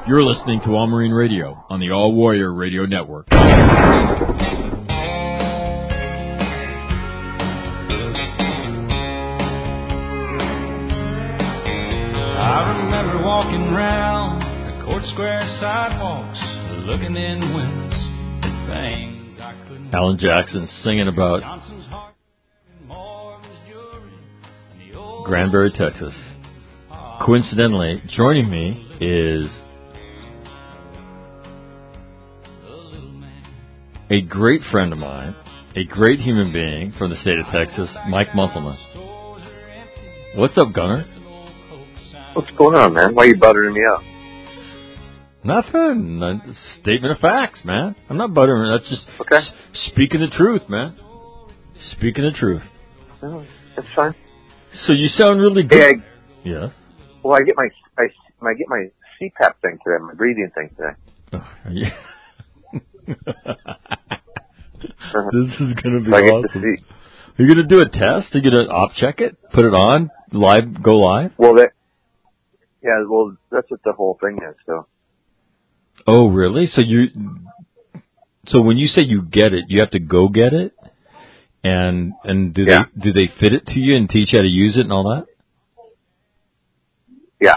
You're listening to All Marine Radio on the All Warrior Radio Network. I remember walking round the Court Square sidewalks, looking in windows at things I couldn't. Alan Jackson singing about Granbury, Texas. Coincidentally, joining me is a great friend of mine, a great human being from the state of Texas, Mike Musselman. What's up, Gunner? What's going on, man? Why are you buttering me up? Nothing. A statement of facts, man. I'm not buttering. That's just speaking the truth, man. Speaking the truth. Oh, that's fine. So you sound really good. Hey, yes. Well, I get my CPAP thing today, my breathing thing today. Oh, yeah. This is going to be so awesome. Are you going to do a test? Are you going to op-check it? Put it on? Live? Go live? Well, that's what the whole thing is, so. Oh, really? So when you say you get it, you have to go get it? And do they fit it to you and teach you how to use it and all that? Yeah.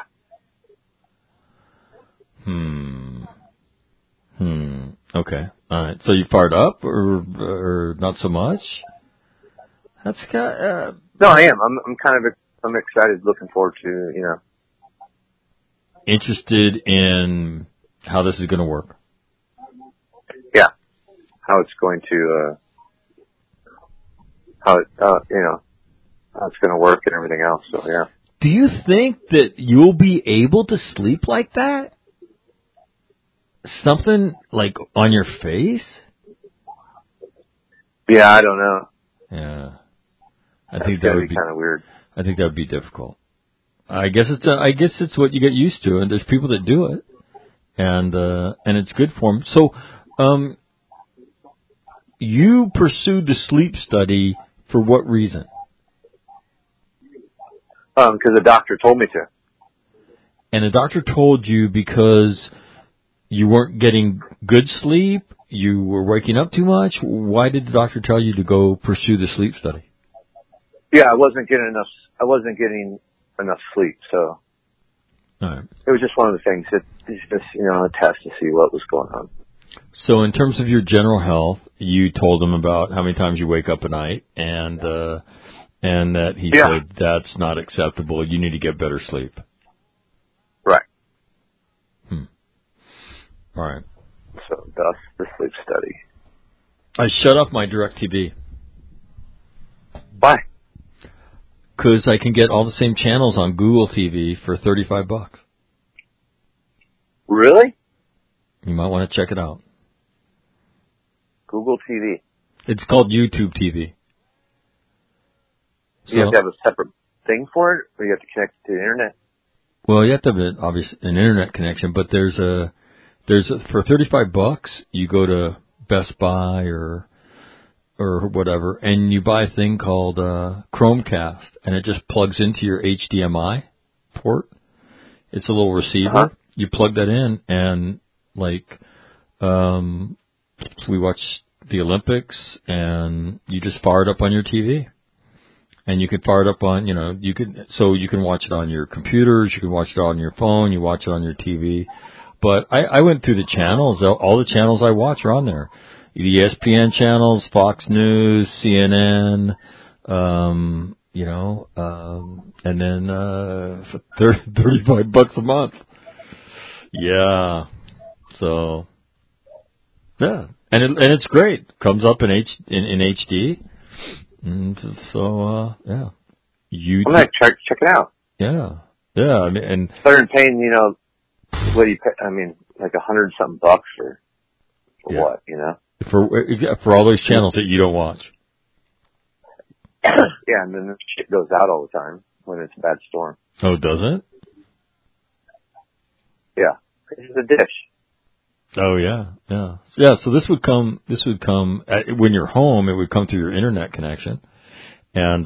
Okay. All right. So you fired up or not so much? That's kind No, I am. I'm excited, looking forward to, interested in how this is going to work. Yeah. How it's going to how it's going to work and everything else. So, yeah. Do you think that you'll be able to sleep like that? Something like on your face? Yeah, I don't know. Yeah. I think that would be kind of weird. I think that would be difficult. I guess it's what you get used to, and there's people that do it, and it's good for them. So, you pursued the sleep study for what reason? Because the doctor told me to. And the doctor told you because you weren't getting good sleep, you were waking up too much. Why did the doctor tell you to go pursue the sleep study? Yeah, I wasn't getting enough sleep, so all right. It was just one of the things that just a test to see what was going on. So, in terms of your general health, you told him about how many times you wake up a night, and that he said that's not acceptable. You need to get better sleep. Right. All right. So that's the sleep study. I shut off my DirecTV. Why? Because I can get all the same channels on Google TV for $35. Really? You might want to check it out. Google TV. It's called YouTube TV. So you have to have a separate thing for it, or you have to connect it to the internet? Well, you have to have an internet connection, but there's for $35 you go to Best Buy or whatever, and you buy a thing called Chromecast, and it just plugs into your HDMI port. It's a little receiver. Uh-huh. You plug that in, and we watch the Olympics, and you just fire it up on your TV. And you can fire it up on, you can watch it on your computers, you can watch it on your phone, you watch it on your TV. But I went through the channels, all the channels I watch are on there. The ESPN channels, Fox News, CNN, and then for $35 a month. Yeah. So, yeah. And it's great. Comes up in HD. And so, yeah. I'm going to check it out. Yeah. Yeah. I mean, and better than paying, what do you pay? I mean, like $100-something for what, For all those channels that you don't watch. Yeah, and then the shit goes out all the time when it's a bad storm. Oh, does it? Yeah. It's a dish. Oh, yeah. Yeah. Yeah, so this would come, when you're home, it would come through your internet connection. And,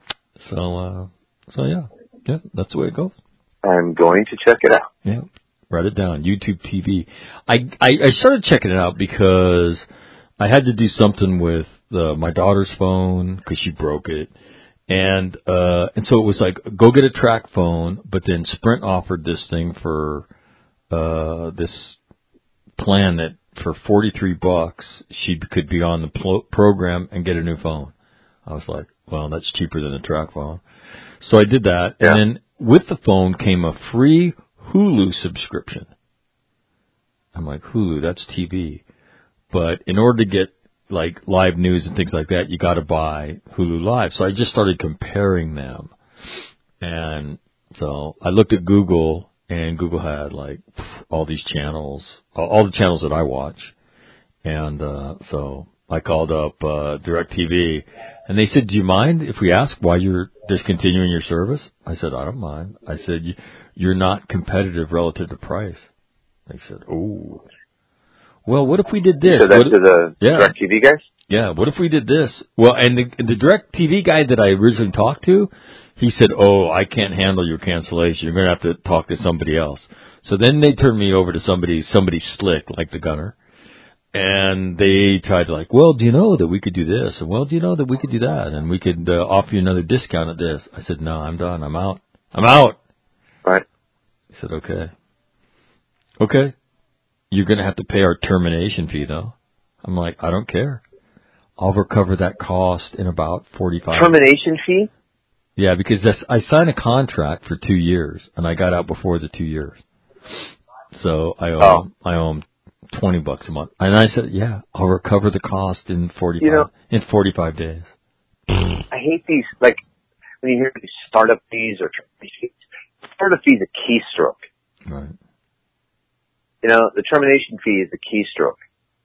so yeah. Yeah, that's the way it goes. I'm going to check it out. Yeah. Write it down. YouTube TV. I started checking it out because I had to do something with my daughter's phone because she broke it. And so it was like, go get a track phone, but then Sprint offered this thing for, this plan that for $43, she could be on the program and get a new phone. I was like, well, that's cheaper than a track phone. So I did that. Yeah. And then with the phone came a free Hulu subscription. I'm like, Hulu, that's TV. But in order to get like live news and things like that, you got to buy Hulu Live. So I just started comparing them. And so I looked at Google, and Google had like all these channels, all the channels that I watch. And so I called up DirecTV, and they said, do you mind if we ask why you're discontinuing your service? I said, I don't mind. I said, you're not competitive relative to price. They said, oh. Well, what if we did this? So that's to the DirecTV guys? Yeah, what if we did this? Well, and the DirecTV guy that I originally talked to, he said, oh, I can't handle your cancellation. You're going to have to talk to somebody else. So then they turned me over to somebody slick, like the gunner. And they tried to like, well, do you know that we could do this? And well, do you know that we could do that? And we could offer you another discount at this. I said, no, I'm done. I'm out. Right. He said, okay. Okay. You're going to have to pay our termination fee, though. I'm like, I don't care. I'll recover that cost in about 45. Termination fee? Yeah, because I signed a contract for 2 years, and I got out before the 2 years. So I owe them $20 a month. And I said, yeah, I'll recover the cost in 45 days. I hate these, like, when you hear these startup fees or termination fees. Startup fee is a keystroke. Right. You know, the termination fee is a keystroke.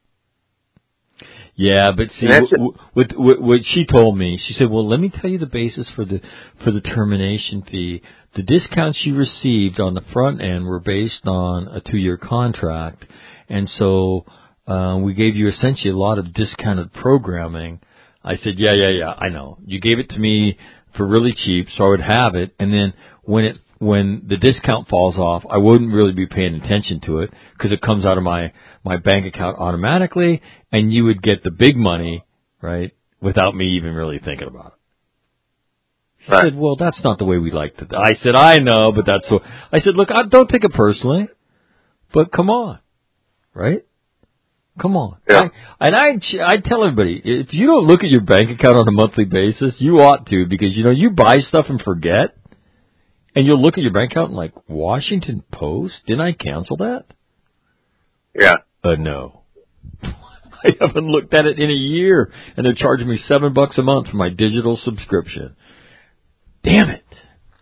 Yeah, but see, what she told me, she said, well, let me tell you the basis for the termination fee. The discounts you received on the front end were based on a 2-year contract, and so we gave you essentially a lot of discounted programming. I said, yeah, I know. You gave it to me for really cheap, so I would have it, and then when the discount falls off, I wouldn't really be paying attention to it because it comes out of my bank account automatically, and you would get the big money, right, without me even really thinking about it. She said, well, that's not the way we like to. I said, I know, but that's so. I said, look, don't take it personally, but come on, right? Come on. Yeah. I tell everybody, if you don't look at your bank account on a monthly basis, you ought to, because, you know, you buy stuff and forget. And you'll look at your bank account and like, Washington Post? Didn't I cancel that? Yeah. No. I haven't looked at it in a year, and they're charging me $7 a month for my digital subscription. Damn it.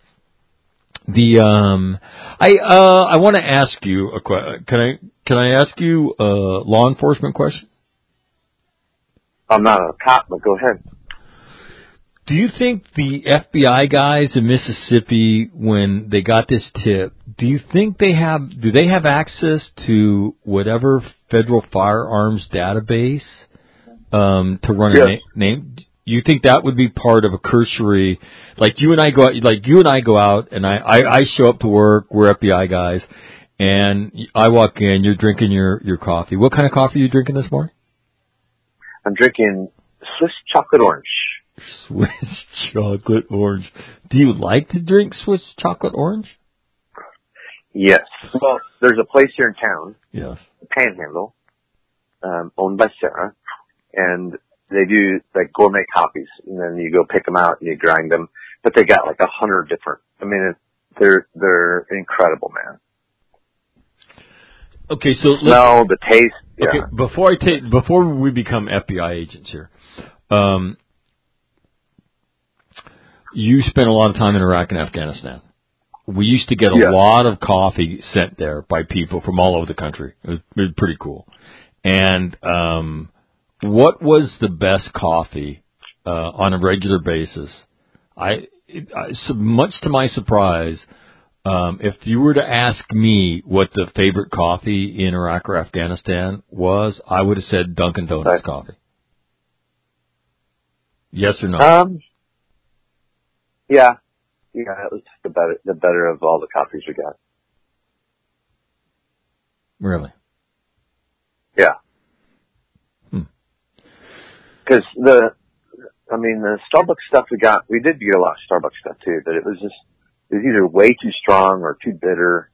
I want to ask you a question. Can I ask you a law enforcement question? I'm not a cop, but go ahead. Do you think the FBI guys in Mississippi, when they got this tip, do they have access to whatever federal firearms database to run a name? You think that would be part of a cursory, like you and I go out, and I show up to work, we're FBI guys, and I walk in, you're drinking your coffee. What kind of coffee are you drinking this morning? I'm drinking Swiss chocolate orange. Swiss chocolate orange. Do you like to drink Swiss chocolate orange? Yes. Well, there's a place here in town. Yes. Panhandle, owned by Sarah, and they do like gourmet coffees, and then you go pick them out and you grind them. But they got like 100 different. I mean, they're incredible, man. Okay, so smell, the taste. Yeah. Okay, before we become FBI agents here. You spent a lot of time in Iraq and Afghanistan. We used to get a lot of coffee sent there by people from all over the country. It was pretty cool. And what was the best coffee on a regular basis? So much to my surprise, if you were to ask me what the favorite coffee in Iraq or Afghanistan was, I would have said Dunkin' Donuts coffee. Yes or no? Yeah, it was the better of all the coffees we got. Really? Yeah. Because the Starbucks stuff we did get a lot of Starbucks stuff too, but it was either way too strong or too bitter.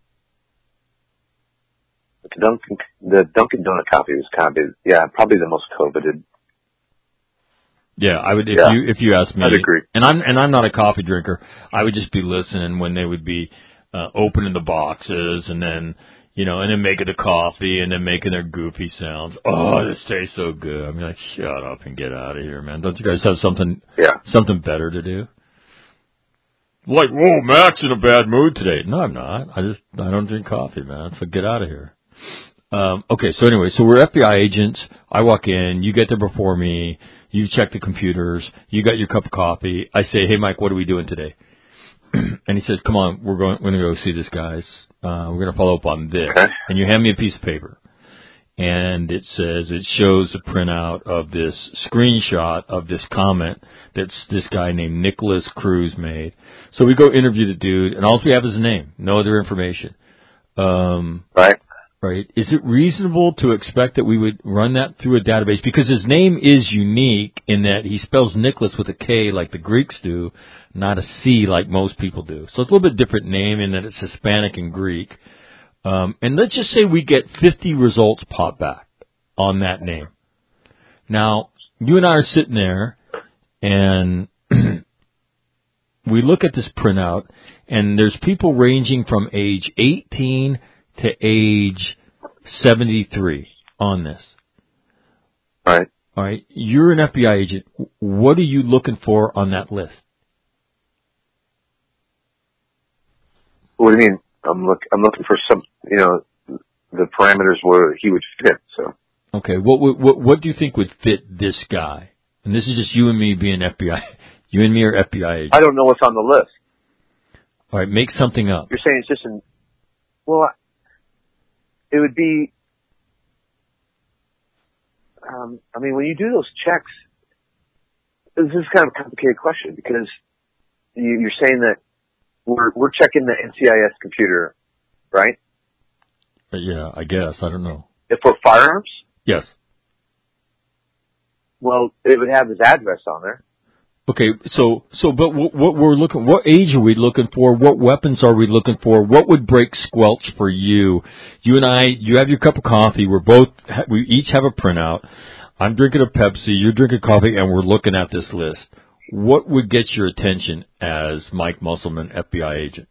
But the Dunkin' Donut coffee was probably the most coveted. Yeah, I would if you asked me. I'd agree. And I'm not a coffee drinker. I would just be listening when they would be opening the boxes and then making the coffee and then making their goofy sounds. Oh, this tastes so good. I'm like, shut up and get out of here, man. Don't you guys have something better to do? Like, whoa, Mac's in a bad mood today. No, I'm not. I don't drink coffee, man. So get out of here. Okay, so anyway, so we're FBI agents. I walk in, you get there before me, you check the computers, you got your cup of coffee. I say, hey, Mike, what are we doing today? And he says, come on, we're going to go see this guy's. We're going to follow up on this. Okay. And you hand me a piece of paper. And it shows a printout of this screenshot of this comment that's this guy named Nicholas Cruz made. So we go interview the dude, and all we have is a name, no other information. Right. Right. Is it reasonable to expect that we would run that through a database? Because his name is unique in that he spells Nicholas with a K like the Greeks do, not a C like most people do. So it's a little bit different name in that it's Hispanic and Greek. And let's just say we get 50 results pop back on that name. Now, you and I are sitting there, and we look at this printout, and there's people ranging from age 18 to age 73 on this. Right. All right. You're an FBI agent. What are you looking for on that list? What do you mean? I'm looking for some, the parameters where he would fit. So. Okay. What do you think would fit this guy? And this is just you and me being FBI. You and me are FBI agents. I don't know what's on the list. All right. Make something up. You're saying it's just it would be, when you do those checks, this is kind of a complicated question because you're saying that we're checking the NCIS computer, right? Yeah, I guess. I don't know. If for firearms? Yes. Well, it would have his address on there. Okay, but what age are we looking for? What weapons are we looking for? What would break squelch for you? You and I, you have your cup of coffee. We each have a printout. I'm drinking a Pepsi. You're drinking coffee, and we're looking at this list. What would get your attention as Mike Musselman, FBI agent?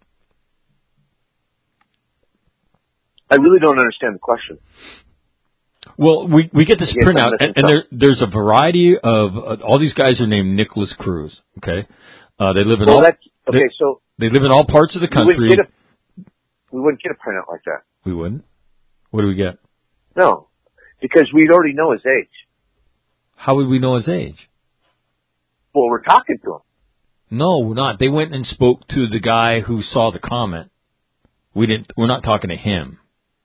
I really don't understand the question. Well, we get this printout, and there's a variety of all these guys are named Nicholas Cruz. Okay, they live in they live in all parts of the country. We wouldn't get a printout like that. We wouldn't. What do we get? No, because we'd already know his age. How would we know his age? Well, we're talking to him. No, we're not. They went and spoke to the guy who saw the comment. We're not talking to him.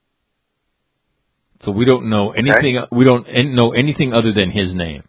So we don't know anything. Okay. We don't know anything other than his name.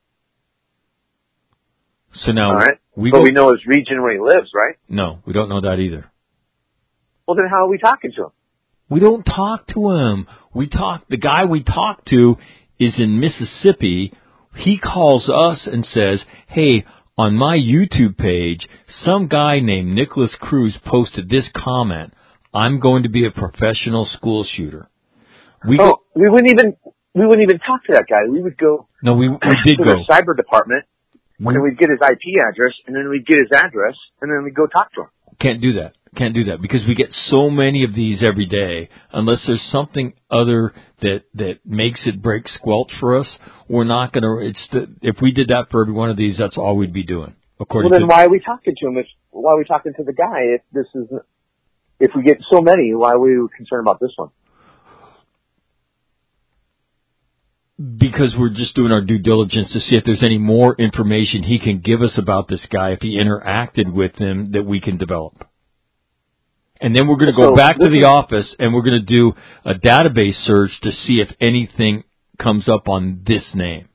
So now, all right. We know his region where he lives, right? No, we don't know that either. Well, then how are we talking to him? We don't talk to him. The guy we talk to is in Mississippi. He calls us and says, "Hey, on my YouTube page, some guy named Nicholas Cruz posted this comment. I'm going to be a professional school shooter." We wouldn't even talk to that guy. We would go. No, we did to go. the cyber department, and we'd get his IP address, and then we'd get his address, and then we'd go talk to him. Can't do that because we get so many of these every day. Unless there's something other that makes it break squelch for us, we're not going to. If we did that for every one of these, that's all we'd be doing. Why are we talking to him? Why are we talking to the guy? If we get so many, why are we concerned about this one? Because we're just doing our due diligence to see if there's any more information he can give us about this guy if he interacted with him that we can develop. And then we're going to go back to the office and we're going to do a database search to see if anything comes up on this name.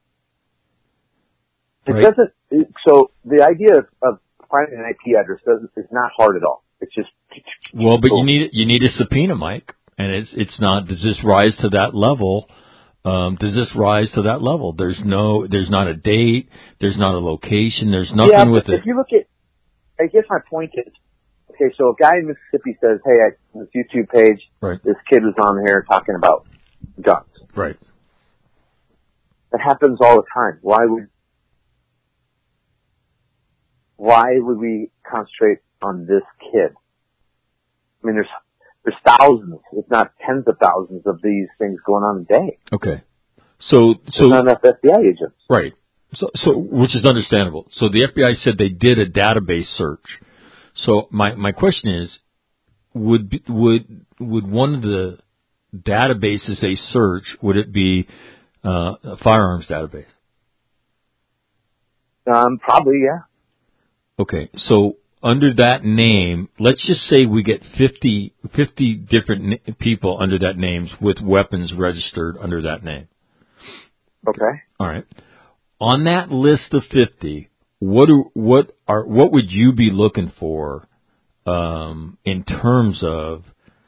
Right? So the idea of finding an IP address is not hard at all. It's just. Well, but you need a subpoena, Mike. And it's not. Does this rise to that level? Does this rise to that level? There's not a date. There's not a location. There's nothing with it. If you look at, I guess my point is, okay, so a guy in Mississippi says, hey, this YouTube page, right. This kid was on here talking about guns. Right. That happens all the time. Why would we concentrate on this kid? I mean, there's thousands, if not tens of thousands of these things going on a day. Okay. So there's not enough FBI agents. Right. So which is understandable. So the FBI said they did a database search. So my question is, would one of the databases they search, would it be a firearms database? Probably, yeah. Okay. So under that name, let's just say we get 50 different people under that names with weapons registered under that name. Okay. All right. On that list of 50, what would you be looking for in terms of?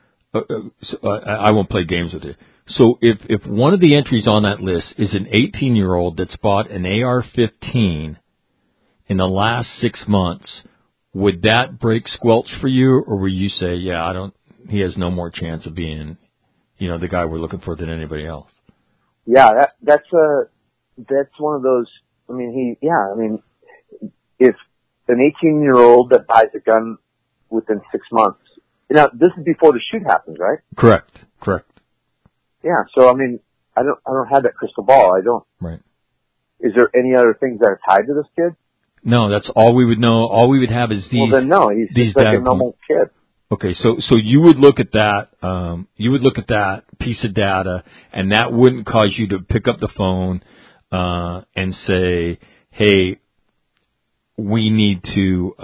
I won't play games with it. So if one of the entries on that list is an 18-year-old that's bought an AR-15 in the last 6 months, would that break squelch for you, or will you say, yeah, he has no more chance of being, the guy we're looking for than anybody else? Yeah, that's one of those. I mean, if an 18-year-old that buys a gun within 6 months, this is before the shoot happens, right? Correct. Yeah. So I mean, I don't have that crystal ball. I don't. Right. Is there any other things that are tied to this kid? No, that's all we would know. All we would have is these. Well, then no, he's just like a normal kid. Okay, so you would look at that. You would look at that piece of data, and that wouldn't cause you to pick up the phone and say, "Hey, we need to."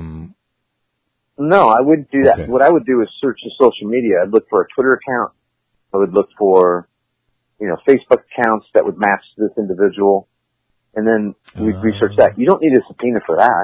No, I wouldn't do that. Okay. What I would do is search the social media. I'd look for a Twitter account. I would look for, Facebook accounts that would match this individual. And then we'd research that. You don't need a subpoena for that.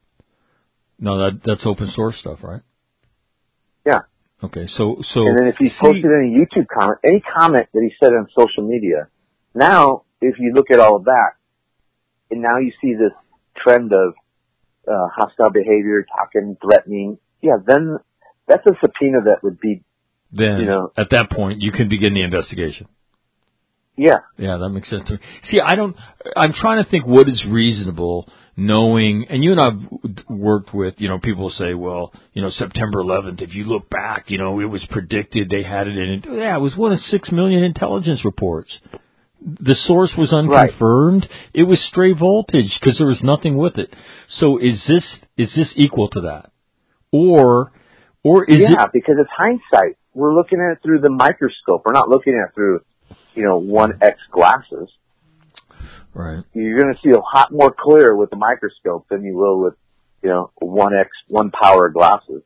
No, that's open source stuff, right? Yeah. Okay, so. And then if he posted any YouTube comment, any comment that he said on social media, now, if you look at all of that, and now you see this trend of hostile behavior, talking, threatening, then that's a subpoena that would be, at that point, you can begin the investigation. Yeah. Yeah, that makes sense to me. See, I'm trying to think what is reasonable, knowing, and you and I've worked with, people say, well, September 11th, if you look back, it was predicted, they had it in, it was one of 6 million intelligence reports. The source was unconfirmed. Right. It was stray voltage because there was nothing with it. So is this equal to that? Or is it? Yeah, because it's hindsight. We're looking at it through the microscope. We're not looking at it through 1X glasses. Right. You're going to see a lot more clear with the microscope than you will with, 1X, 1 power glasses.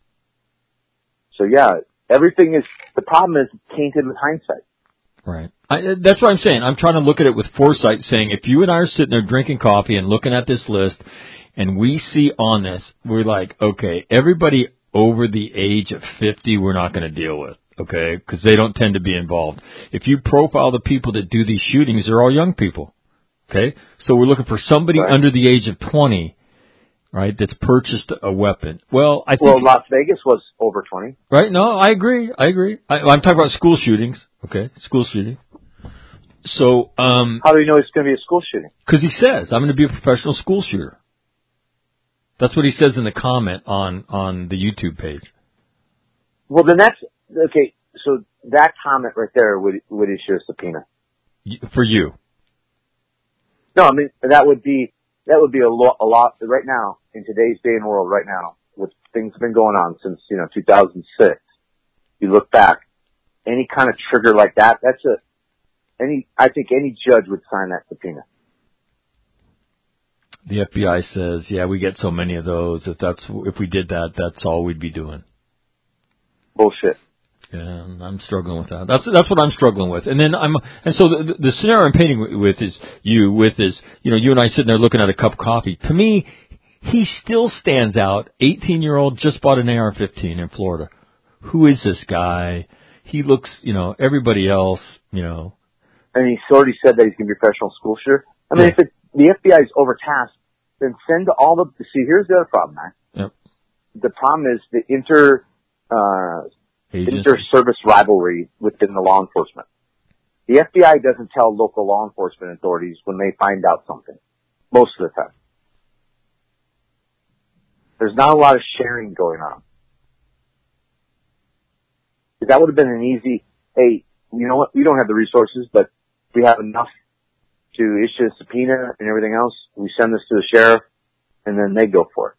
So yeah, the problem is tainted with hindsight. Right. That's what I'm saying. I'm trying to look at it with foresight, saying if you and I are sitting there drinking coffee and looking at this list and we see on this, we're like, okay, everybody over the age of 50 we're not going to deal with. Okay, because they don't tend to be involved. If you profile the people that do these shootings, they're all young people. Okay, so we're looking for somebody under the age of 20, right, that's purchased a weapon. Well, I think... Well, Las Vegas was over 20. Right, no, I agree. I'm talking about school shootings, okay, school shooting. So... how do you know it's going to be a school shooting? Because he says, I'm going to be a professional school shooter. That's what he says in the comment on the YouTube page. Well, then that's... Okay, so that comment right there would issue a subpoena. For you? No, I mean, that would be a lot right now, in today's day and world right now, with things have been going on since, 2006. You look back, any kind of trigger like that, I think any judge would sign that subpoena. The FBI says, yeah, we get so many of those. If we did that, that's all we'd be doing. Bullshit. Yeah, I'm struggling with that. That's what I'm struggling with. And then so the scenario I'm painting with is you and I sitting there looking at a cup of coffee. To me, he still stands out. 18-year-old just bought an AR-15 in Florida. Who is this guy? he looks, everybody else, And he's already said that he's going to be a professional school shooter. I mean, if the FBI is overtasked, then send all the, see, here's the other problem, Matt. Yep. The problem is the inter-service rivalry within the law enforcement. The FBI doesn't tell local law enforcement authorities when they find out something, most of the time. There's not a lot of sharing going on. That would have been an easy, hey, you know what, we don't have the resources, but we have enough to issue a subpoena and everything else. We send this to the sheriff, and then they go for it.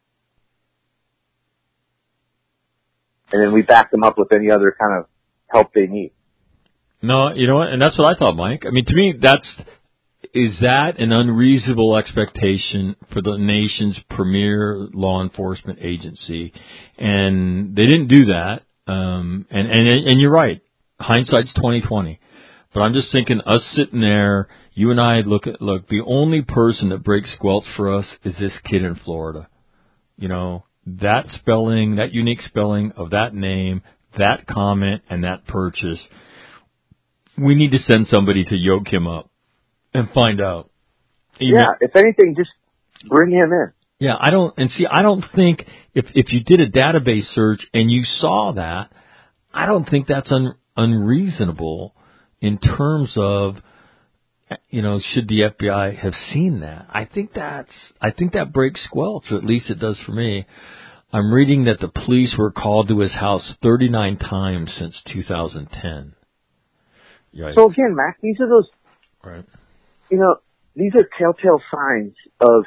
And then we back them up with any other kind of help they need. No, you know what? And that's what I thought, Mike. I mean, to me, is that an unreasonable expectation for the nation's premier law enforcement agency? And they didn't do that. And you're right. Hindsight's 20/20. But I'm just thinking, us sitting there, you and I look, the only person that breaks squelch for us is this kid in Florida. That spelling, that unique spelling of that name, that comment, and that purchase. We need to send somebody to yoke him up and find out. If anything, just bring him in. Yeah, I don't think if you did a database search and you saw that, I don't think that's unreasonable in terms of, should the FBI have seen that? I think that breaks squelch, or at least it does for me. I'm reading that the police were called to his house 39 times since 2010. Yikes. So again, Mac, these are those, right. These are telltale signs of,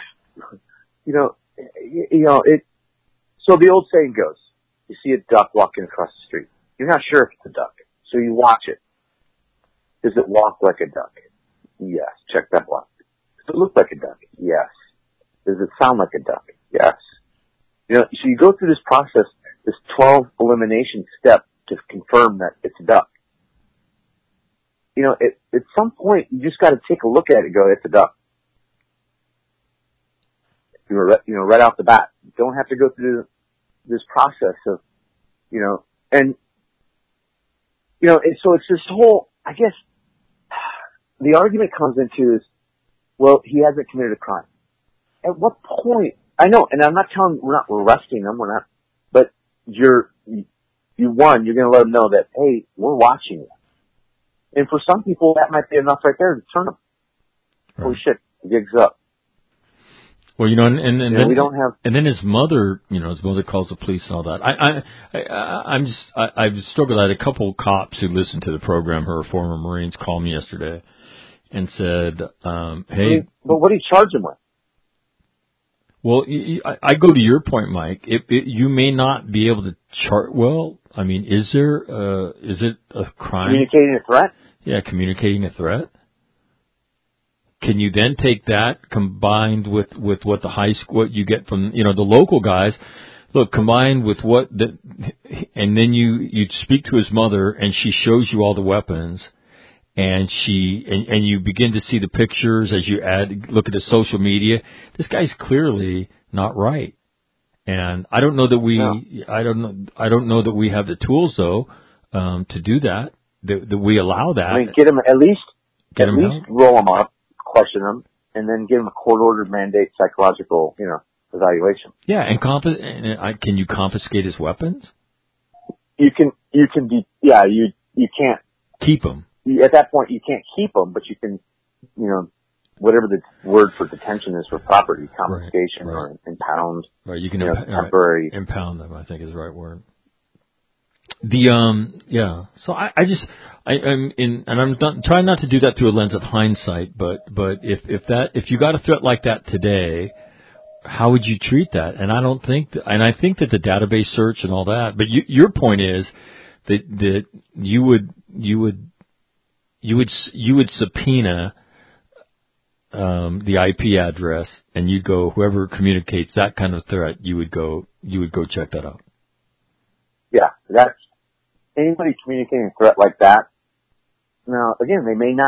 so the old saying goes, you see a duck walking across the street. You're not sure if it's a duck, so you watch it. Does it walk like a duck? Yes. Check that box. Does it look like a duck? Yes. Does it sound like a duck? Yes. So you go through this process, this 12 elimination step to confirm that it's a duck. At some point, you just got to take a look at it and go, it's a duck. Right off the bat. You don't have to go through this process of, and so it's this whole, I guess, the argument comes into is, well, he hasn't committed a crime. At what point? I know, and I'm not telling, we're not arresting him, but you're going to let him know that, hey, we're watching you. And for some people, that might be enough right there to turn them. Right. Holy shit, the gig's up. Well, and then we don't have, and then his mother, his mother calls the police and all that. I've struggled. I had a couple cops who listened to the program. Her former Marines called me yesterday and said, "Hey, but what do you charge him with?" Well, I go to your point, Mike. You may not be able to chart. Well, I mean, is it a crime? Communicating a threat? Yeah, communicating a threat. Can you then take that combined with what what you get from, the local guys, combined with and then you speak to his mother and she shows you all the weapons and you begin to see the pictures as you look at the social media. This guy's clearly not right. And I don't know that I don't know that we have the tools though, to do that we allow that. I mean, get him at least roll him up, question them, and then give them a court-ordered mandate psychological, evaluation. Yeah, and can you confiscate his weapons? You can you can't keep them. At that point, you can't keep them, but you can, whatever the word for detention is for property, confiscation or impound. Right, you can temporary impound them, I think is the right word. So I'm trying not to do that through a lens of hindsight, but if you got a threat like that today, how would you treat that? And I think that the database search and all that, but your point is that you would subpoena the IP address and you'd go, whoever communicates that kind of threat, you would go check that out. Yeah, that's anybody communicating a threat like that. Now, again, they may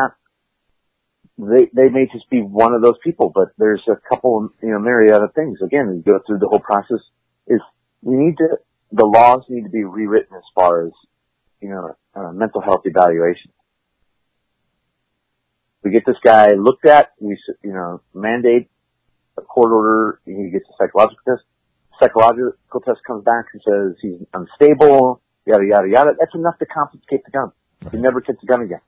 just be one of those people, but there's a couple, myriad other things. Again, you go through the whole process. The laws need to be rewritten as far as, mental health evaluation. We get this guy looked at, we, mandate a court order, he gets a psychological test. Psychological test comes back and says he's unstable, yada, yada, yada. That's enough to confiscate the gun. He never gets the gun again.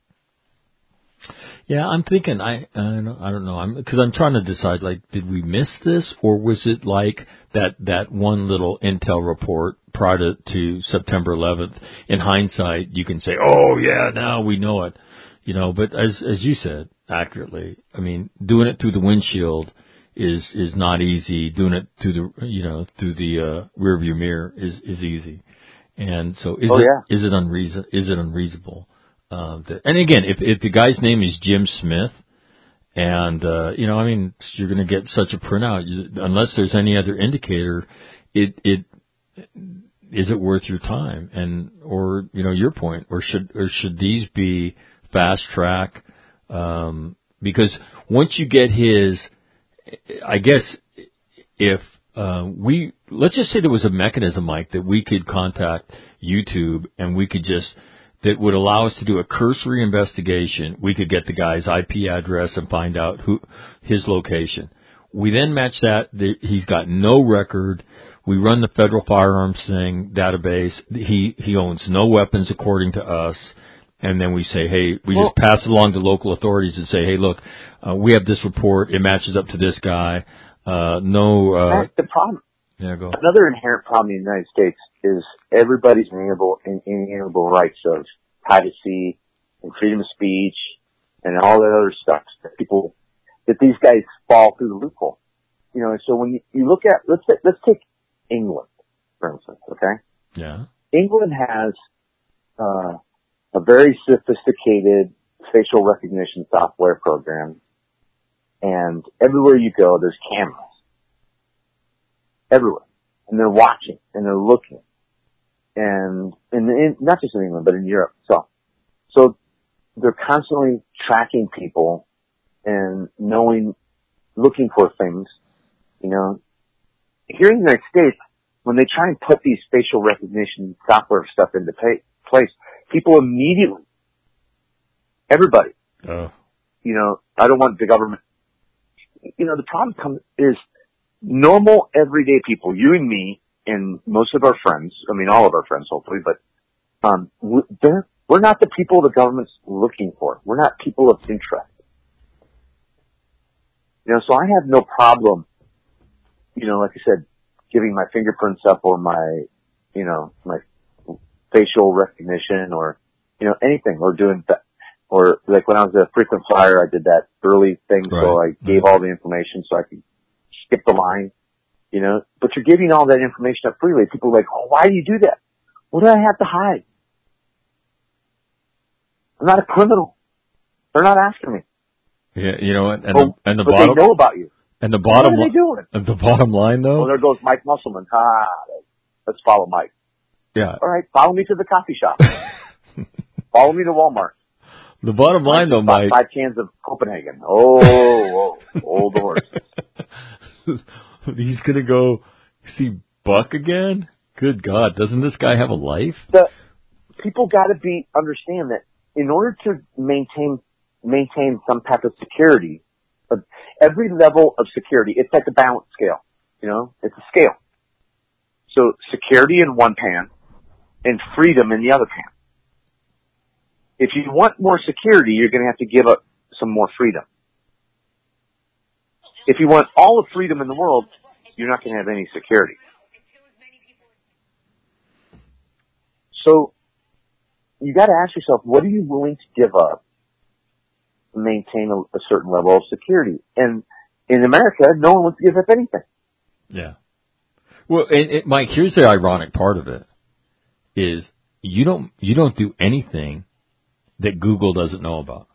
Yeah, I'm thinking, I don't know, because I'm trying to decide, like, did we miss this, or was it like that one little intel report prior to September 11th? In hindsight, you can say, oh yeah, now we know it, but as you said accurately, I mean, doing it through the windshield is not easy. Doing it through the rear view mirror is easy. And so is it unreasonable? And again, if the guy's name is Jim Smith, and you're going to get such a printout unless there's any other indicator. Is it worth your time? And or your point, or should these be fast track? Because once you get his, I guess if let's just say there was a mechanism, Mike, that we could contact YouTube and we could that would allow us to do a cursory investigation. We could get the guy's IP address and find out his location. We then match that. He's got no record. We run the federal firearms database. He owns no weapons according to us. And then we say, hey, just pass it along to local authorities and say, hey, look, we have this report. It matches up to this guy. That's the problem. Yeah, go. Another inherent problem in the United States is everybody's inalienable rights of privacy and freedom of speech and all that other stuff that these guys fall through the loophole. So when you look at, let's take England, for instance, okay? Yeah. England has, a very sophisticated facial recognition software program, and everywhere you go, there's cameras. Everywhere. And they're watching, and they're looking. And not just in England, but in Europe. So they're constantly tracking people and looking for things, Here in the United States, when they try and put these facial recognition software stuff into place, people immediately, everybody, I don't want the government, the problem is normal everyday people, you and me and most of our friends, all of our friends hopefully, but, we're not the people the government's looking for. We're not people of interest. So I have no problem, like I said, giving my fingerprints up or my facial recognition or, anything, or doing that. Or like when I was a frequent flyer, I did that early thing, right. So I gave all the information so I could skip the line, but you're giving all that information up freely. People are like, oh, why do you do that? What do I have to hide? I'm not a criminal. They're not after me. Yeah, you know what? But they know about you. And the bottom what are they doing? And the bottom line, though. Oh, there goes Mike Musselman. Let's follow Mike. Yeah. All right, follow me to the coffee shop. Follow me to Walmart. The bottom line, though, Mike. 5 cans of Copenhagen. Oh, old horse. He's gonna go see Buck again? Good God, doesn't this guy have a life? People got to understand that in order to maintain some type of security, every level of security, it's like a balance scale. It's a scale. So security in one pan and freedom in the other pan. If you want more security, you're going to have to give up some more freedom. If you want all the freedom in the world, you're not going to have any security. So you got to ask yourself, what are you willing to give up to maintain a certain level of security? And in America, no one wants to give up anything. Yeah. Well, Mike, here's the ironic part of it: is you don't do anything that Google doesn't know about.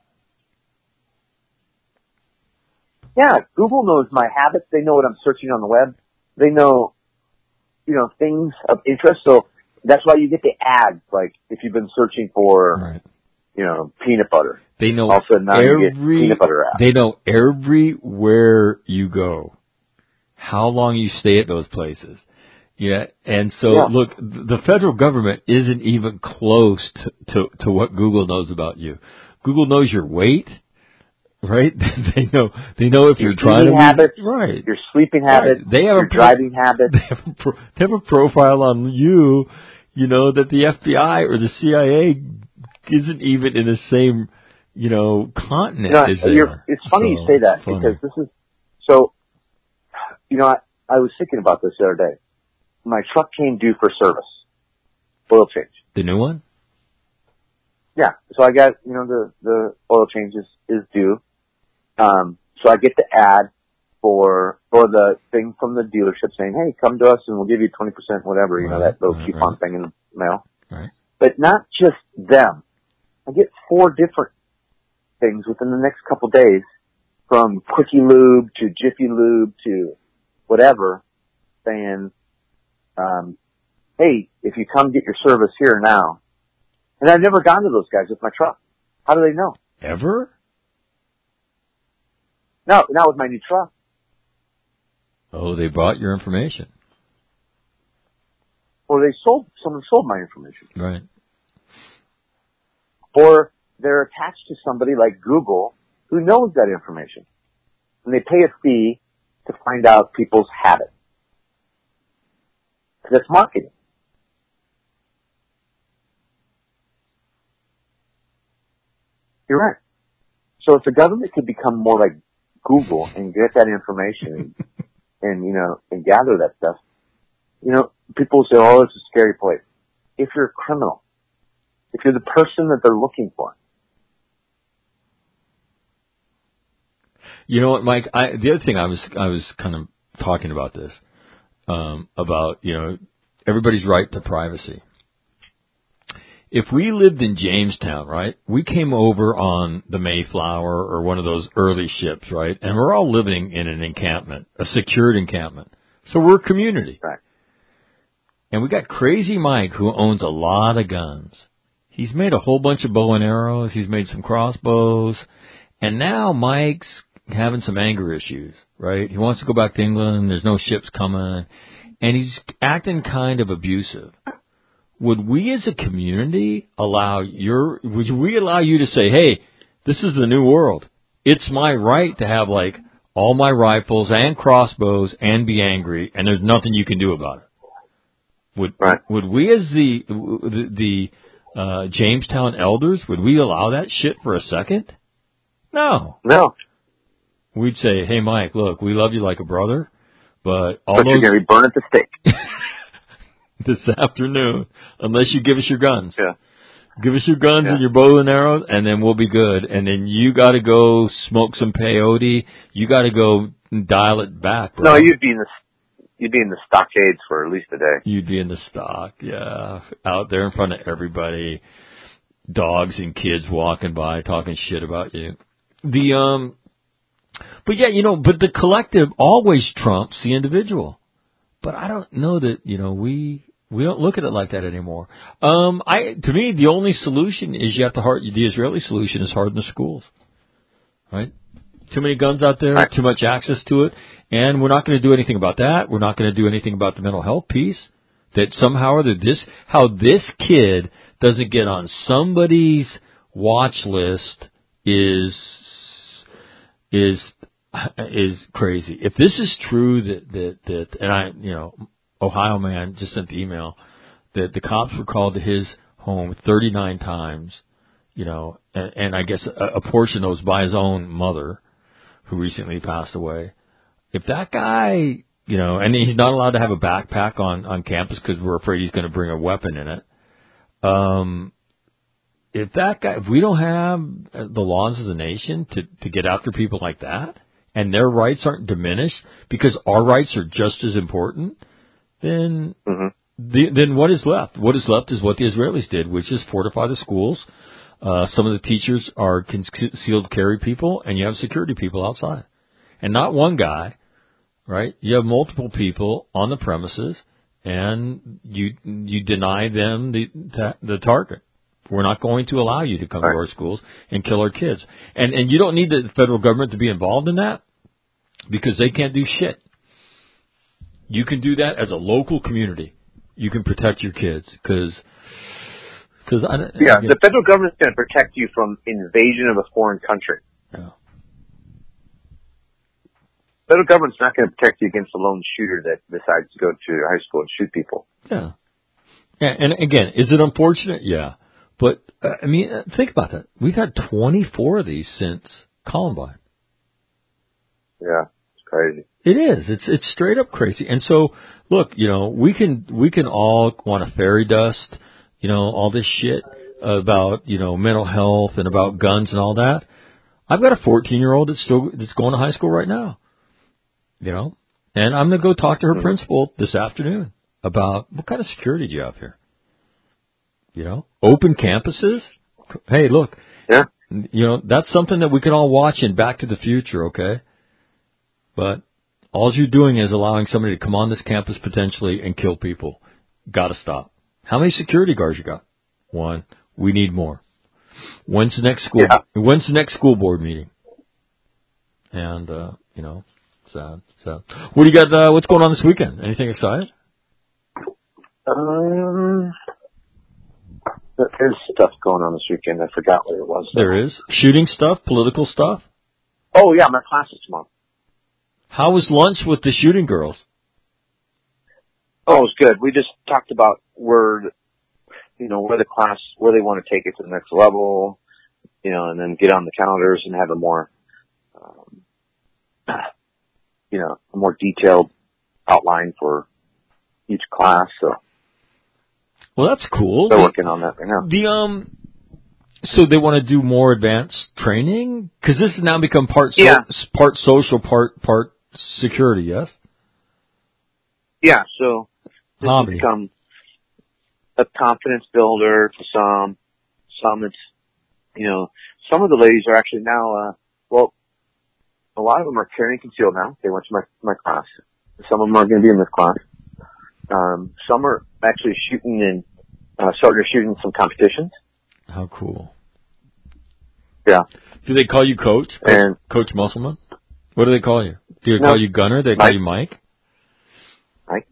Yeah, Google knows my habits. They know what I'm searching on the web. They know, things of interest. So that's why you get the ads. Like if you've been searching for, right. Peanut butter. They know all of a sudden now you get peanut butter ads. They know everywhere you go, how long you stay at those places. Yeah, and so Yeah. look, the federal government isn't even close to what Google knows about you. Google knows your weight, right? they know if Your you're trying to eating habits, right. your sleeping habits, Right. They have your driving habits. They have a profile on you, that the FBI or the CIA isn't even in the same, continent as they are. It's funny you say that because this is so. I was thinking about this the other day. My truck came due for service, oil change. The new one? Yeah. So I got, the oil change is due. So I get the ad or the thing from the dealership saying, hey, come to us and we'll give you 20% whatever, that little coupon thing in the mail. Right. But not just them. I get 4 different things within the next couple days, from Quickie Lube to Jiffy Lube to whatever, saying, hey, if you come get your service here now. And I've never gone to those guys with my truck. How do they know? Ever? No, not with my new truck. Oh, they bought your information. Or someone sold my information. Right. Or they're attached to somebody like Google who knows that information. And they pay a fee to find out people's habits. Because it's marketing. You're right. So if the government could become more like Google and get that information and gather that stuff, people say, oh, it's a scary place. If you're a criminal, if you're the person that they're looking for. You know what, Mike? The other thing I was kind of talking about this, about, everybody's right to privacy. If we lived in Jamestown, right, we came over on the Mayflower or one of those early ships, right, and we're all living in an encampment, a secured encampment. So we're a community. Right. And we got Crazy Mike, who owns a lot of guns. He's made a whole bunch of bow and arrows. He's made some crossbows. And now Mike's having some anger issues, right? He wants to go back to England. There's no ships coming. And he's acting kind of abusive. Would we as a community would we allow you to say, hey, this is the new world. It's my right to have like all my rifles and crossbows and be angry, and there's nothing you can do about it. Would we as the Jamestown elders, would we allow that shit for a second? No. We'd say, hey, Mike, look, we love you like a brother, but you're going to be burned at the stake. This afternoon, unless you give us your guns. Yeah. Give us your guns and your bow and arrows, and then we'll be good. And then you got to go smoke some peyote. You got to go dial it back, bro. No, you'd be in the stockades for at least a day. You'd be in the stock, yeah, out there in front of everybody, dogs and kids walking by talking shit about you. But yeah, but the collective always trumps the individual. But I don't know that, we don't look at it like that anymore. To me, the only solution is the Israeli solution is harden the schools. Right? Too many guns out there, too much access to it, and we're not going to do anything about that. We're not going to do anything about the mental health piece. That somehow or how this kid doesn't get on somebody's watch list is crazy. If this is true that and Ohio man just sent the email that the cops were called to his home 39 times, and I guess a portion of those by his own mother, who recently passed away. If that guy, and he's not allowed to have a backpack on campus because we're afraid he's going to bring a weapon in it. If we don't have the laws as a nation to get after people like that, and their rights aren't diminished because our rights are just as important, then then what is left? What is left is what the Israelis did, which is fortify the schools. Some of the teachers are concealed carry people, and you have security people outside. And not one guy, right? You have multiple people on the premises, and you deny them the target. We're not going to allow you to come to our schools and kill our kids. And you don't need the federal government to be involved in that because they can't do shit. You can do that as a local community. You can protect your kids because the federal government's going to protect you from invasion of a foreign country. Yeah. Federal government's not going to protect you against a lone shooter that decides to go to high school and shoot people. Yeah. And again, is it unfortunate? Yeah. But, I mean, think about that. We've had 24 of these since Columbine. Yeah, it's crazy. It is. It's straight up crazy. And so, look, we can all want to fairy dust, all this shit about, mental health and about guns and all that. I've got a 14-year-old that's going to high school right now, and I'm going to go talk to her principal this afternoon about what kind of security do you have here? Open campuses. Hey, look. Yeah. That's something that we can all watch in Back to the Future, okay? But all you're doing is allowing somebody to come on this campus potentially and kill people. Got to stop. How many security guards you got? 1. We need more. When's the next school board meeting? And sad. What do you got? What's going on this weekend? Anything exciting? There's stuff going on this weekend. I forgot what it was. There is shooting stuff, political stuff. Oh yeah, my class is tomorrow. How was lunch with the shooting girls? Oh, it was good. We just talked about where they want to take it to the next level, and then get on the calendars and have a more, a more detailed outline for each class. So. Well, that's cool. They're working on that right now. So they want to do more advanced training? Because this has now become part social, part security, yes? Yeah, so this has Hobby. become a confidence builder for some. Some it's, some of the ladies are actually now, a lot of them are carrying concealed now. They went to my class. Some of them are going to be in this class. Some are actually starting to shoot in some competitions. How cool. Yeah. Do they call you Coach? Coach Musselman? What do they call you? Do they call you Gunner? Do they call you Mike? Mike.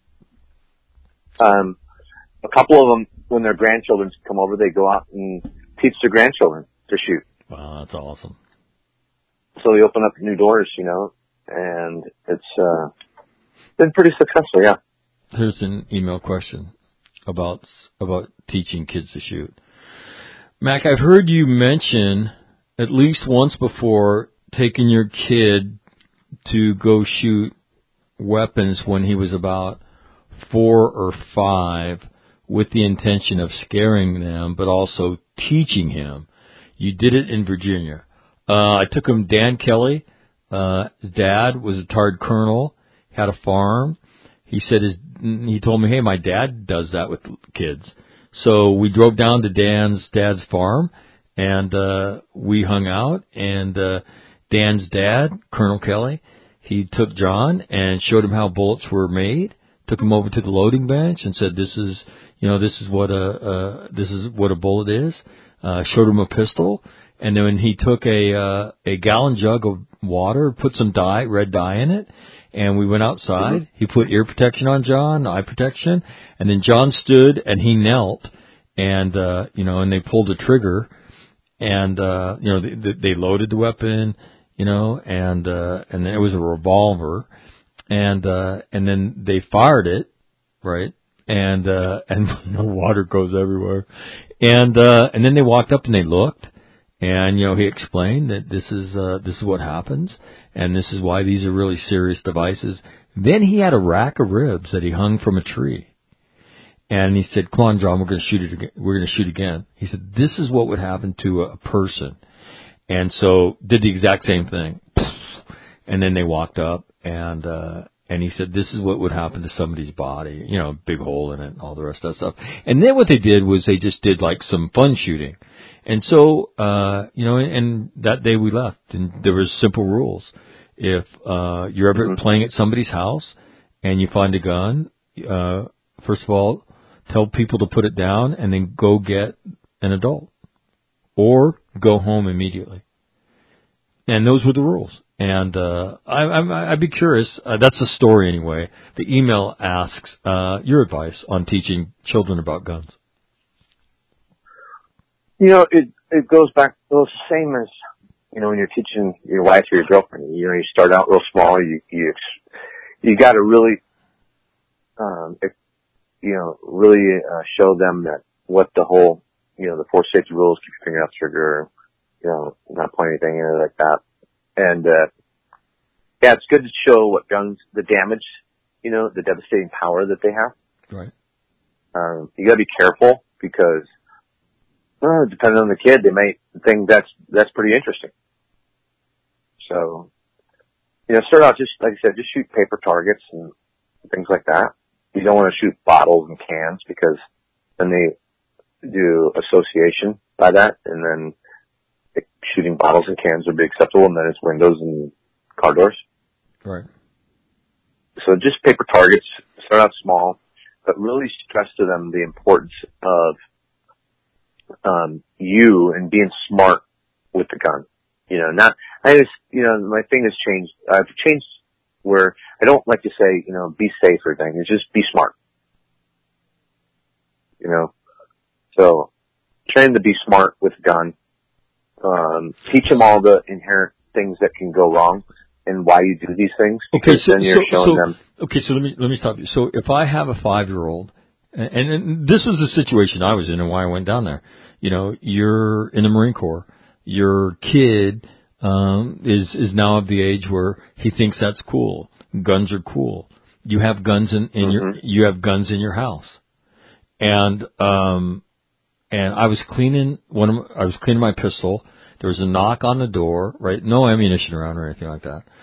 A couple of them, when their grandchildren come over, they go out and teach their grandchildren to shoot. Wow, that's awesome. So they open up new doors, and it's been pretty successful, yeah. Here's an email question about teaching kids to shoot. Mac, I've heard you mention at least once before taking your kid to go shoot weapons when he was about 4 or 5 with the intention of scaring them, but also teaching him. You did it in Virginia. I took him, Dan Kelly. His dad was a retired colonel, had a farm. He said he told me, hey, my dad does that with kids. So we drove down to Dan's dad's farm, and we hung out. And Dan's dad, Colonel Kelly, he took John and showed him how bullets were made. Took him over to the loading bench and said, "This is what a bullet is." Showed him a pistol, and then he took a gallon jug of water, put some red dye in it. And we went outside. Mm-hmm. He put ear protection on John, eye protection, and then John stood and he knelt, and and they pulled the trigger, and they loaded the weapon, and it was a revolver, and then they fired it, right, and water goes everywhere, and then they walked up and they looked. And, he explained that this is what happens, and this is why these are really serious devices. Then he had a rack of ribs that he hung from a tree. And he said, come on, John, we're going to shoot it again. We're going to shoot again. He said, this is what would happen to a person. And so did the exact same thing. And then they walked up, and he said, this is what would happen to somebody's body, big hole in it and all the rest of that stuff. And then what they did was they just did like some fun shooting. And so, and that day we left, and there was simple rules. If you're ever playing at somebody's house and you find a gun, first of all, tell people to put it down and then go get an adult or go home immediately. And those were the rules. And I'd be curious. That's the story anyway. The email asks your advice on teaching children about guns. It goes back, well, it's the same as, when you're teaching your wife or your girlfriend. You start out real small. You got to really, really show them that what the whole, the 4 safety rules, keep your finger off the trigger, not point anything like that. And, it's good to show what guns, the damage, the devastating power that they have. Right. You gotta be careful because, depending on the kid, they might think that's pretty interesting. So, start out just, like I said, just shoot paper targets and things like that. You don't want to shoot bottles and cans because then they do association by that, and then shooting bottles and cans would be acceptable, and then it's windows and car doors. Right. So just paper targets, start out small, but really stress to them the importance of you and being smart with the gun. My thing has changed. I've changed where I don't like to say, be safe or anything. It's just be smart. So train them to be smart with a gun. Teach them all the inherent things that can go wrong and why you do these things. Okay, so then you're showing them. Okay, so let me stop you. So if I have a 5-year-old, and this was the situation I was in and why I went down there. You're in the Marine Corps. Your kid is now of the age where he thinks that's cool. Guns are cool. You have guns in your house, and I was cleaning my pistol. There was a knock on the door, right? No ammunition around or anything like that.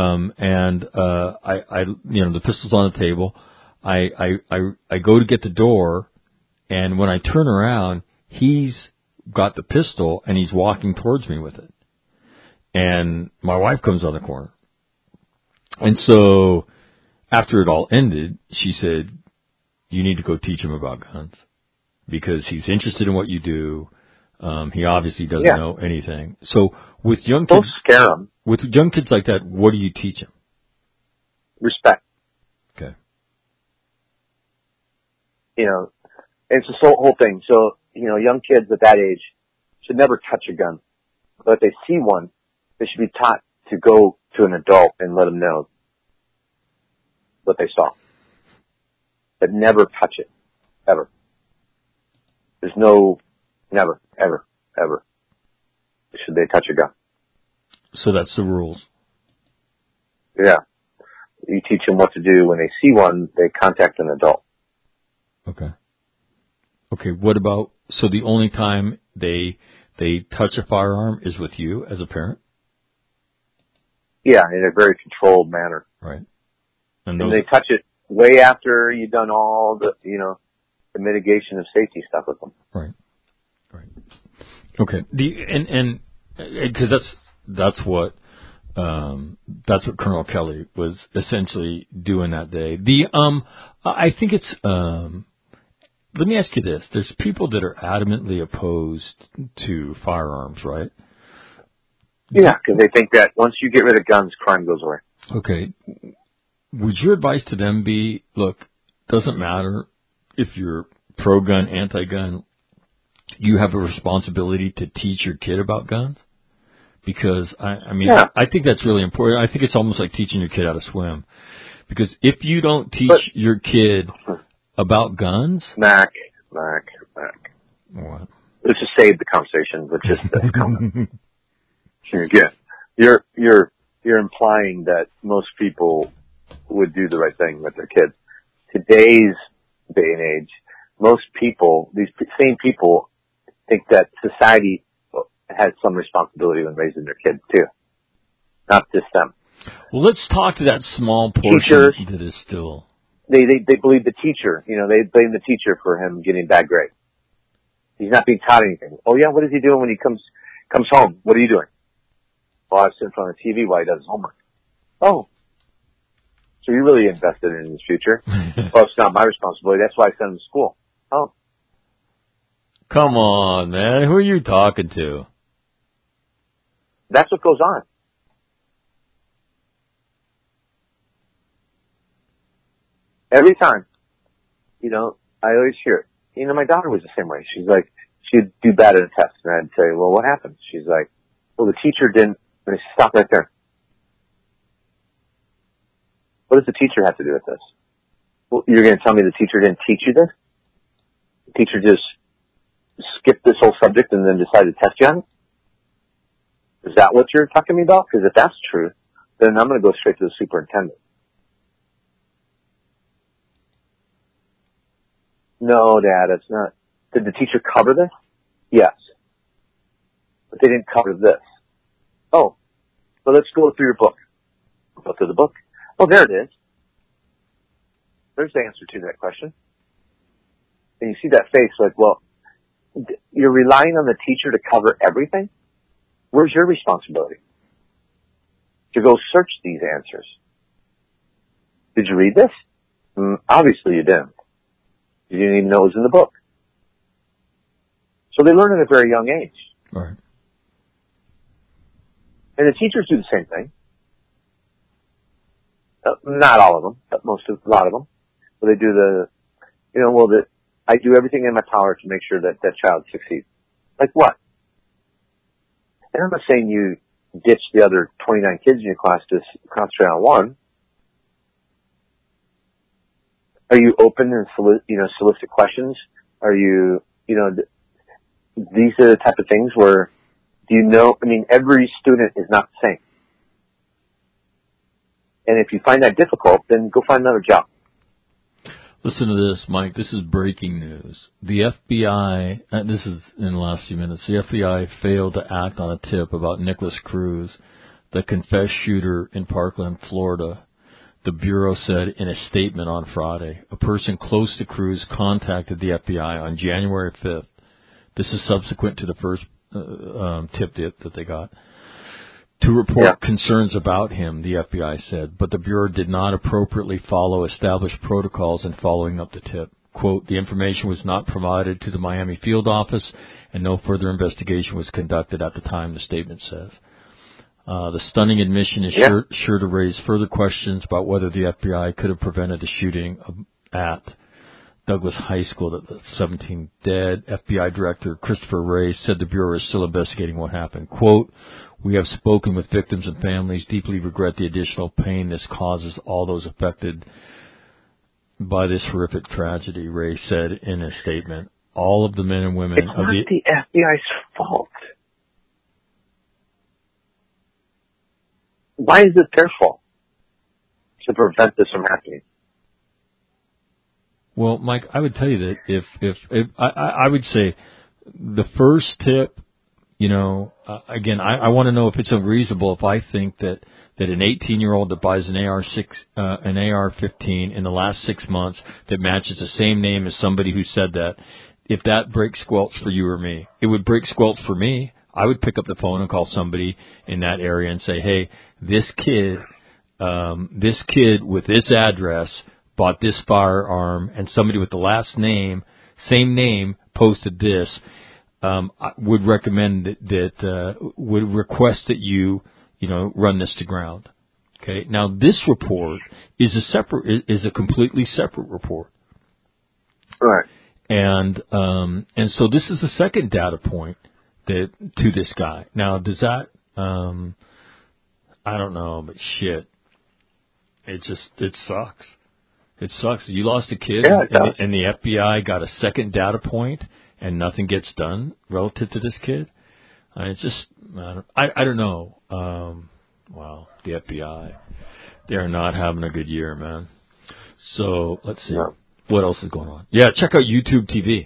The pistol's on the table. I go to get the door, and when I turn around, he's got the pistol and he's walking towards me with it. And my wife comes on the corner. And so after it all ended, she said, "You need to go teach him about guns because he's interested in what you do. He obviously doesn't know anything." So with young kids, don't scare them. With young kids like that, what do you teach them? Respect. Okay. It's this whole thing. So, young kids at that age should never touch a gun. But if they see one, they should be taught to go to an adult and let them know what they saw. But never touch it. Ever. There's never, ever, ever should they touch a gun. So that's the rules. Yeah. You teach them what to do. When they see one, they contact an adult. Okay, what about, so the only time they touch a firearm is with you as a parent? Yeah, in a very controlled manner. Right. And they touch it way after you've done all the, the mitigation of safety stuff with them. Right. Okay. Because that's what Colonel Kelly was essentially doing that day. I think it's, let me ask you this. There's people that are adamantly opposed to firearms, right? Yeah, because they think that once you get rid of guns, crime goes away. Okay. Would your advice to them be, look, doesn't matter if you're pro-gun, anti-gun, you have a responsibility to teach your kid about guns? Because, I think that's really important. I think it's almost like teaching your kid how to swim. Because if you don't teach your kid about guns... Mac. What? Let's just save the conversation. Let's just comment. Again, you're implying that most people would do the right thing with their kids. Today's day and age, most people, these same people, think that society has some responsibility when raising their kids too, not just them. Well, let's talk to that small portion Teachers, that is still. They believe the teacher. They blame the teacher for him getting bad grades. He's not being taught anything. Oh yeah, what is he doing when he comes home? What are you doing? Well, I sit in front of the TV while he does his homework. Oh, so you're really invested in his future? Well, it's not my responsibility. That's why I sent him to school. Oh, come on, man. Who are you talking to? That's what goes on. Every time, you know, I always hear it. You know, my daughter was the same way. She's like, she'd do bad at a test, and I'd say, well, what happened? She's like, well, the teacher didn't, and I said, stop right there. What does the teacher have to do with this? Well, you're going to tell me the teacher didn't teach you this? The teacher just skipped this whole subject and then decided to test you on it? Is that what you're talking to me about? Because if that's true, then I'm going to go straight to the superintendent. No, Dad, it's not. Did the teacher cover this? Yes. But they didn't cover this. Oh, well, let's go through your book. Go through the book. Oh, there it is. There's the answer to that question. And you see that face like, well, you're relying on the teacher to cover everything? Where's your responsibility? To go search these answers. Did you read this? Obviously you didn't. You didn't even know it was in the book. So they learn at a very young age. Right. And the teachers do the same thing. Not all of them, but a lot of them. But they do I do everything in my power to make sure that that child succeeds. Like what? And I'm not saying you ditch the other 29 kids in your class to concentrate on one. Are you open and solicit questions? Are you, these are the type of things where, every student is not the same. And if you find that difficult, then go find another job. Listen to this, Mike. This is breaking news. The FBI, this is in the last few minutes, the FBI failed to act on a tip about Nicholas Cruz, the confessed shooter in Parkland, Florida. The Bureau said in a statement on Friday, a person close to Cruz contacted the FBI on January 5th. This is subsequent to the first tip that they got. To report concerns about him, the FBI said, but the Bureau did not appropriately follow established protocols in following up the tip. Quote, the information was not provided to the Miami field office and no further investigation was conducted at the time, the statement says. The stunning admission is sure to raise further questions about whether the FBI could have prevented the shooting at Douglas High School that left 17 dead. FBI Director Christopher Wray said the Bureau is still investigating what happened. Quote, we have spoken with victims and families, deeply regret the additional pain this causes all those affected by this horrific tragedy, Wray said in a statement. All of the men and women it's not the FBI's fault. Why is it their fault to prevent this from happening? Well, Mike, I would tell you that if I would say the first tip, again, I want to know if it's unreasonable if I think that an 18-year-old that buys an AR-15 in the last 6 months that matches the same name as somebody who said that, if that breaks squelch for you or me, it would break squelch for me. I would pick up the phone and call somebody in that area and say, hey, this kid with this address bought this firearm, and somebody with the last name, same name, posted this. I would recommend would request that you run this to ground. Okay. Now this report is a completely separate report. Right. And so this is the second data point to this guy. Now does that, I don't know, but shit, it sucks. It sucks. You lost a kid and the FBI got a second data point and nothing gets done relative to this kid. It's just, I don't know. Wow, the FBI, they're not having a good year, man. So let's see. What else is going on? Yeah, check out YouTube TV.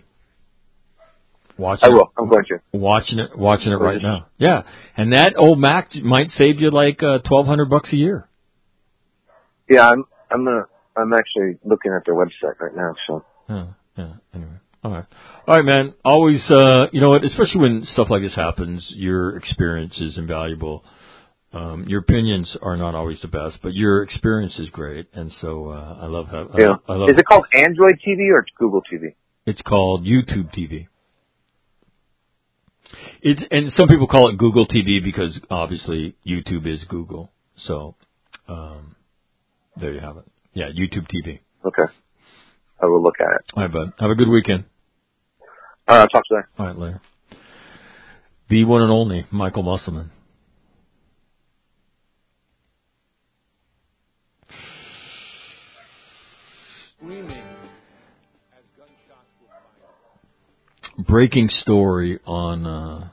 I will. I'm going to. Watching it right now. Yeah. And that old Mac might save you like $1,200 a year. Yeah, I'm actually looking at their website right now, so. Yeah. Anyway. All right, man. Always, you know what, especially when stuff like this happens, your experience is invaluable. Your opinions are not always the best, but your experience is great, and so I love how. I love. Is it called Android TV or Google TV? It's called YouTube TV. And some people call it Google TV because obviously YouTube is Google. So there you have it. Yeah, YouTube TV. Okay. I will look at it. All right, bud. Have a good weekend. All right, talk to you later. All right, later. The one and only Michael Musselman. Breaking story on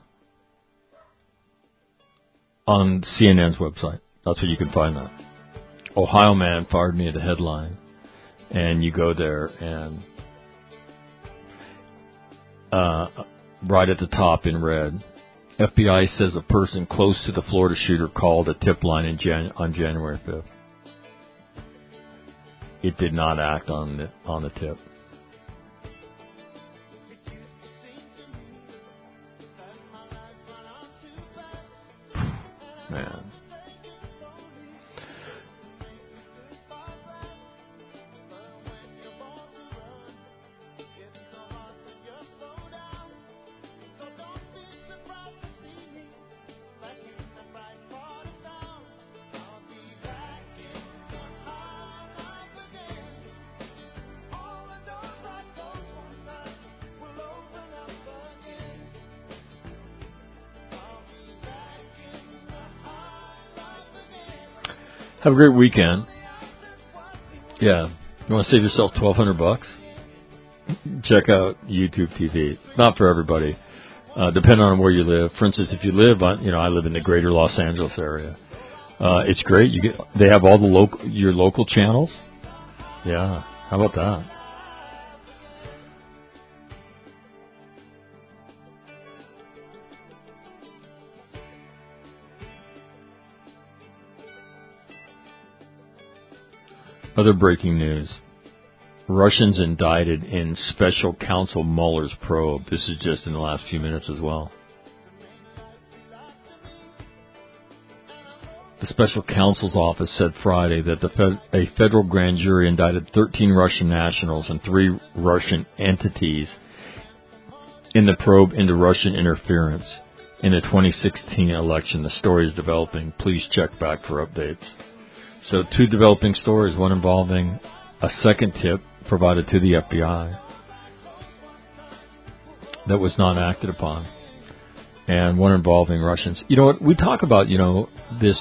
CNN's website. That's where you can find that. Ohio man fired me at the headline, and you go there and right at the top in red, FBI says a person close to the Florida shooter called a tip line on January 5th. It did not act on the tip. Man. Have a great weekend. Yeah. You want to save yourself $1,200? Check out YouTube TV. Not for everybody. Depending on where you live. For instance, if you live on, I live in the greater Los Angeles area. It's great. They have all the your local channels. Yeah. How about that? Other breaking news. Russians indicted in special counsel Mueller's probe. This is just in the last few minutes as well. The special counsel's office said Friday that a federal grand jury indicted 13 Russian nationals and 3 Russian entities in the probe into Russian interference in the 2016 election. The story is developing. Please check back for updates. So 2 developing stories, one involving a second tip provided to the FBI that was not acted upon, and one involving Russians. You know what? We talk about, this.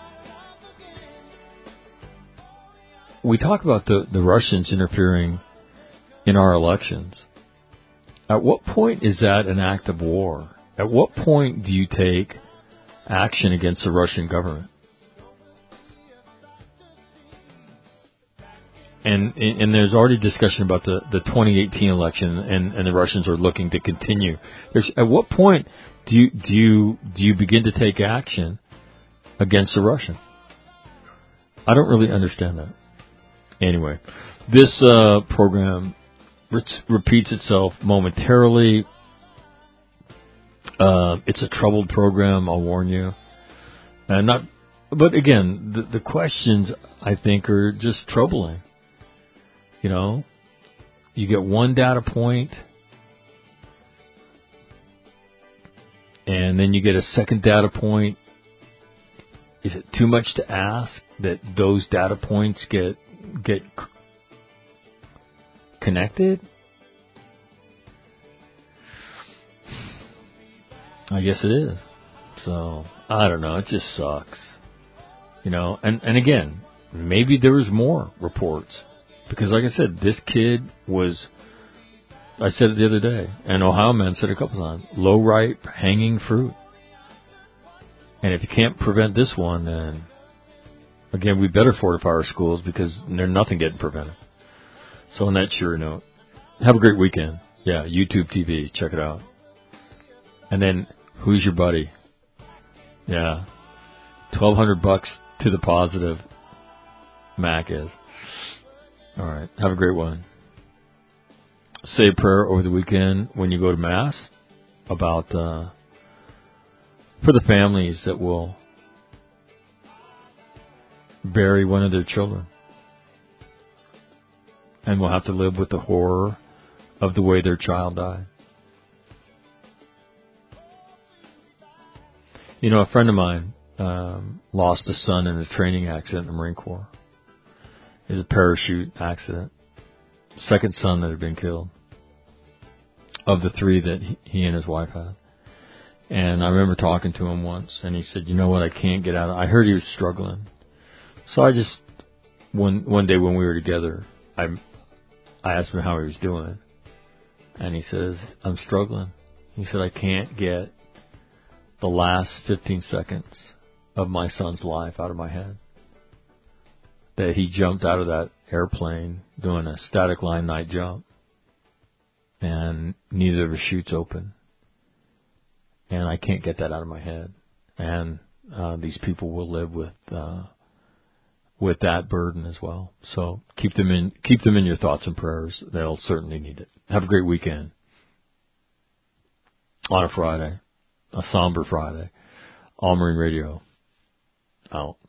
We talk about the Russians interfering in our elections. At what point is that an act of war? At what point do you take action against the Russian government? And there's already discussion about the 2018 election, and the Russians are looking to continue. At what point do you begin to take action against the Russian? I don't really understand that. Anyway, this program repeats itself momentarily. It's a troubled program, I'll warn you. But again, the questions I think are just troubling. You get one data point, and then you get a second data point. Is it too much to ask that those data points get connected? I guess it is. So, I don't know. It just sucks. And again, maybe there was more reports. Because like I said, this kid I said it the other day, and Ohio man said it a couple times, low ripe hanging fruit. And if you can't prevent this one, then, again, we better fortify our schools because there's nothing getting prevented. So on that cheery note, have a great weekend. Yeah, YouTube TV, check it out. And then, who's your buddy? Yeah, $1,200 to the positive, Mac is. All right. Have a great one. Say a prayer over the weekend when you go to Mass about for the families that will bury one of their children and will have to live with the horror of the way their child died. A friend of mine lost a son in a training accident in the Marine Corps. It was a parachute accident, second son that had been killed, of the 3 that he and his wife had. And I remember talking to him once, and he said, you know what, I can't get out of it. I heard he was struggling. So I just, one day when we were together, I asked him how he was doing. And he says, I'm struggling. He said, I can't get the last 15 seconds of my son's life out of my head. That he jumped out of that airplane doing a static line night jump, and neither of his chutes open. And I can't get that out of my head. And these people will live with that burden as well. So keep them in your thoughts and prayers. They'll certainly need it. Have a great weekend. On a Friday, a somber Friday. All Marine Radio out.